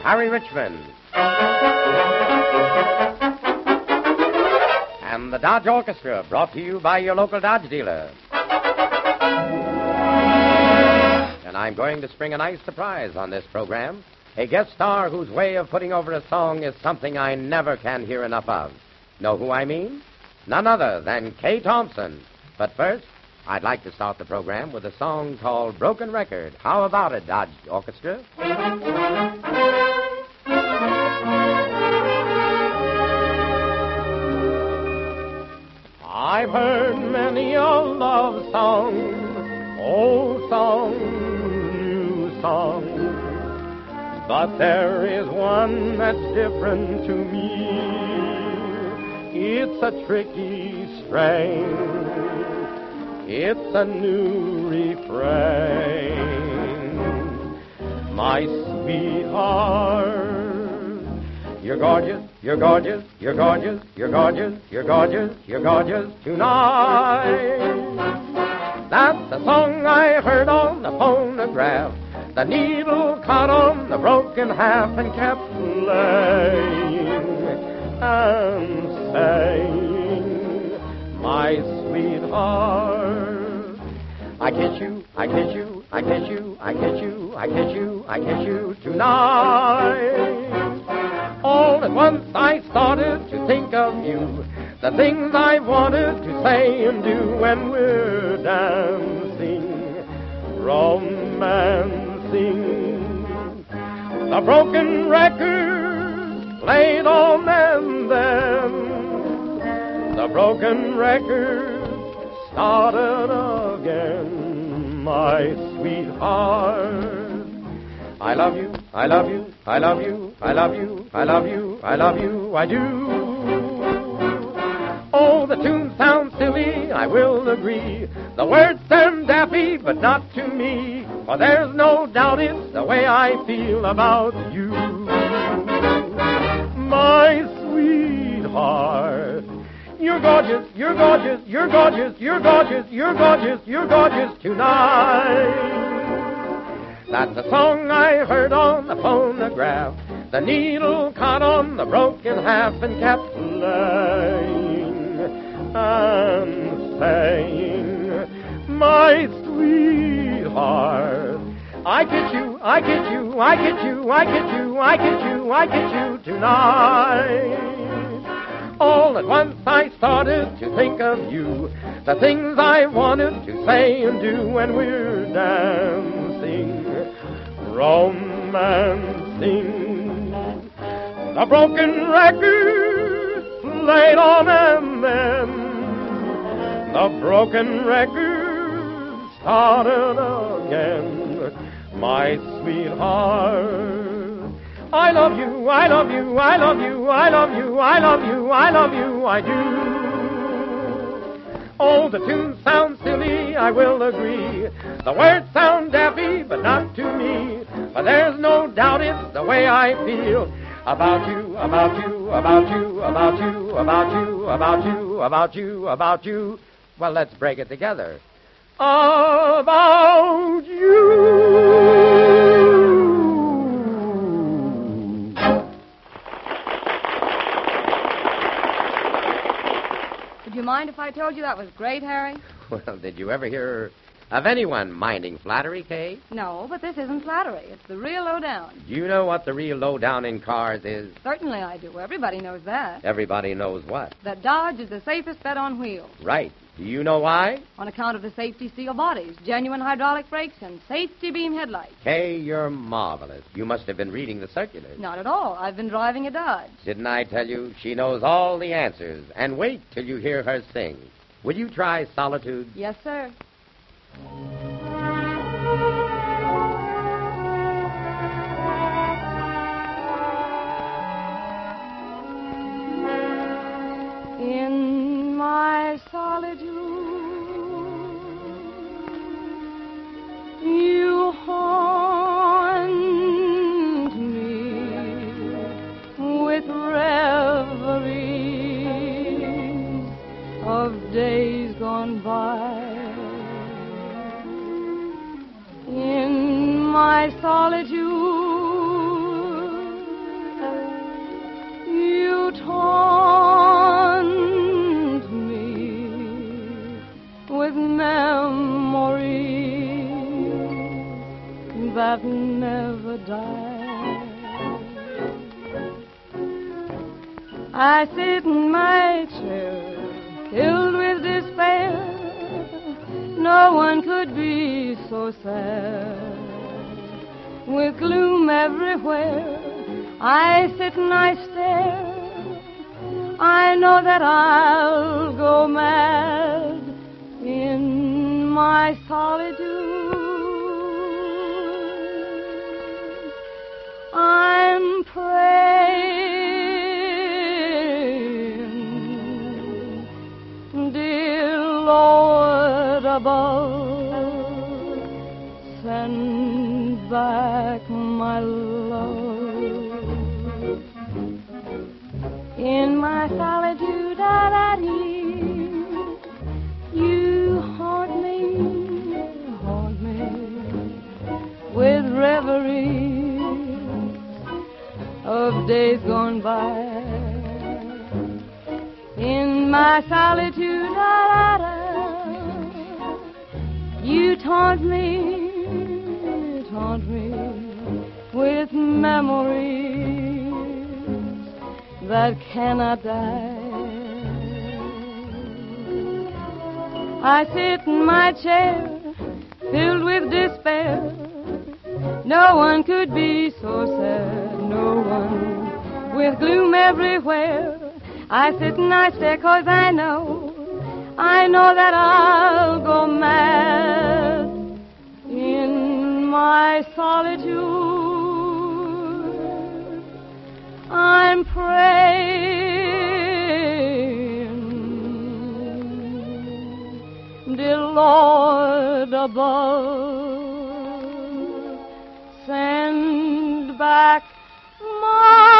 Harry Richmond. And the Dodge Orchestra, brought to you by your local Dodge dealer. And I'm going to spring a nice surprise on this program. A guest star whose way of putting over a song is something I never can hear enough of. Know who I mean? None other than Kay Thompson. But first, I'd like to start the program with a song called Broken Record. How about it, Dodge Orchestra? I've heard many a love song, old song, new song. But there is one that's different to me. It's a tricky strain. It's a new refrain. My sweetheart, you're gorgeous, you're gorgeous, you're gorgeous, you're gorgeous, you're gorgeous, you're gorgeous tonight. That's the song I heard on the phonograph. The needle caught on the broken half and kept playing and saying, my sweetheart, I kiss you, I kiss you, I kiss you, I kiss you, I kiss you, I kiss you tonight. All at once I started to think of you, the things I wanted to say and do when we're dancing, romancing. The broken record played on and then the broken record started again. My sweetheart, I love you, I love you, I love you, I love you, I love you, I love you, I do. Oh, the tune sounds silly, I will agree. The words sound daffy, but not to me. For there's no doubt it's the way I feel about you. My sweetheart, you're gorgeous, you're gorgeous, you're gorgeous, you're gorgeous, you're gorgeous, you're gorgeous tonight. That's the song I heard on the phonograph. The needle caught on the broken half and kept playing and saying, my sweetheart, I get you, I get you, I get you, I get you, I get you, I get you tonight. All at once I started to think of you, the things I wanted to say and do when we're dancing, romancing. The broken record played on and then the broken record started again. My sweetheart, I love you, I love you, I love you, I love you, I love you, I love you, I do. Oh, the tune sounds silly, I will agree. The words sound daffy, but not to me. But there's no doubt it's the way I feel about you, about you, about you, about you, about you, about you, about you, about you. Well, let's break it together. About you. Would you mind if I told you that was great, Harry? Well, did you ever hear of anyone minding flattery, Kay? No, but this isn't flattery. It's the real lowdown. Do you know what the real lowdown in cars is? Certainly I do. Everybody knows that. Everybody knows what? That Dodge is the safest bet on wheels. Right. Do you know why? On account of the safety steel bodies, genuine hydraulic brakes, and safety beam headlights. Kay, you're marvelous. You must have been reading the circulars. Not at all. I've been driving a Dodge. Didn't I tell you? She knows all the answers. And wait till you hear her sing. Will you try Solitude? Yes, sir. In my solitude, you haunt me with reveries of days gone by. In my solitude, with memories that never die. I sit in my chair, filled with despair. No one could be so sad. With gloom everywhere, I sit and I stare. I know that I'll go mad in my solitude. I'm praying, dear Lord above, send back my love. In my solitude, you haunt me with reveries of days gone by. In my solitude, you taunt me with memories that cannot die. I sit in my chair, filled with despair. No one could be so sad, no one, with gloom everywhere. I sit and I stare 'cause I know that I'll go mad in my solitude. I'm praying, dear Lord above, send back my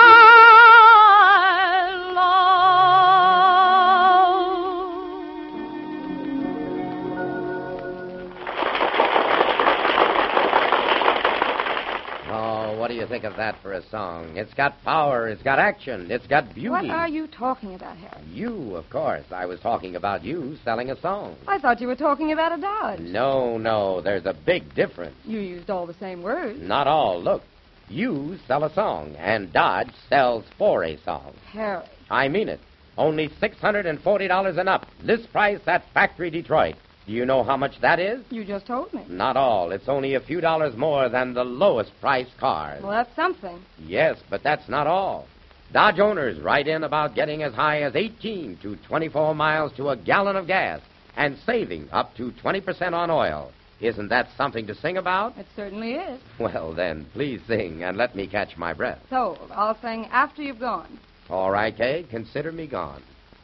What do you think of that for a song? It's got power, it's got action, it's got beauty. What are you talking about, Harry? You, of course. I was talking about you selling a song. I thought you were talking about a Dodge. No, there's a big difference. You used all the same words. Not all. Look, you sell a song, and Dodge sells for a song. Harry. I mean it. Only $640 and up. List price at Factory Detroit. Do you know how much that is? You just told me. Not all. It's only a few dollars more than the lowest priced cars. Well, that's something. Yes, but that's not all. Dodge owners write in about getting as high as 18 to 24 miles to a gallon of gas and saving up to 20% on oil. Isn't that something to sing about? It certainly is. Well, then, please sing and let me catch my breath. Sold. I'll sing After You've Gone. All right, Kay, consider me gone.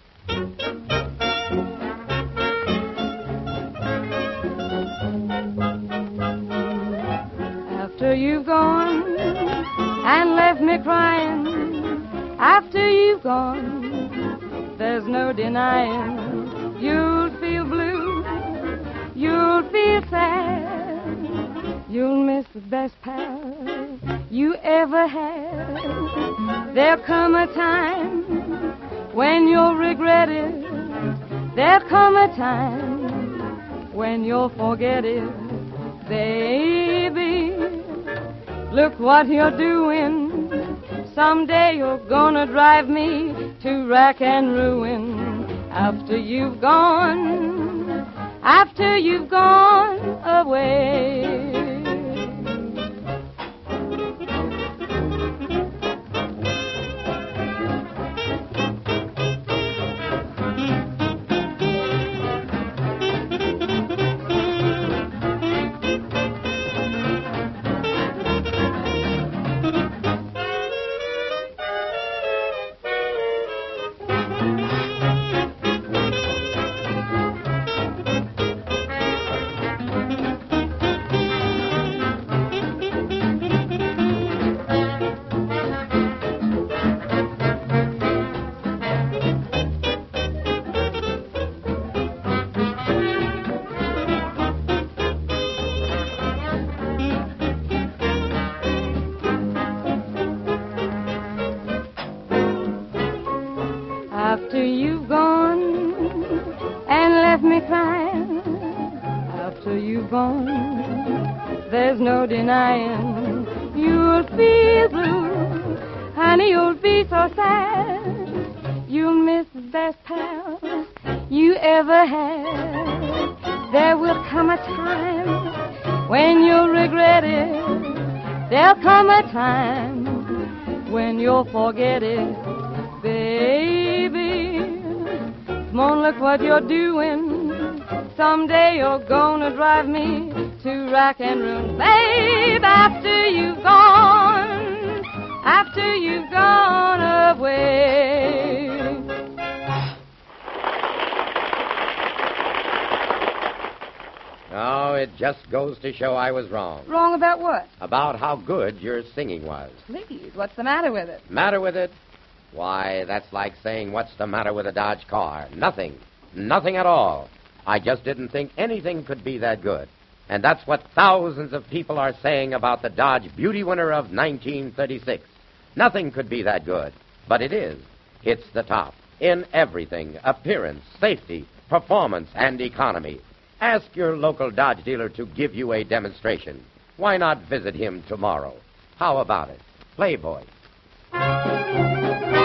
After you've gone and left me crying, after you've gone, there's no denying you'll feel blue, you'll feel sad, you'll miss the best pal you ever had. There'll come a time when you'll regret it, there'll come a time when you'll forget it, baby. Look what you're doing. Someday you're gonna drive me to rack and ruin. After you've gone away. After you've gone and left me crying, after you've gone. There's no denying you'll feel blue. Honey, you'll be so sad. You'll miss the best pal you ever had. There will come a time when you'll regret it. There'll come a time when you'll forget it. Baby, come on, look what you're doing. Someday you're gonna drive me to rack and ruin. Babe, after you've gone away. Oh, it just goes to show I was wrong. Wrong about what? About how good your singing was. Please, what's the matter with it? Matter with it? Why, that's like saying, what's the matter with a Dodge car? Nothing. Nothing at all. I just didn't think anything could be that good. And that's what thousands of people are saying about the Dodge Beauty winner of 1936. Nothing could be that good. But it is. It's the top. In everything. Appearance, safety, performance, and economy. Ask your local Dodge dealer to give you a demonstration. Why not visit him tomorrow? How about it? Playboy.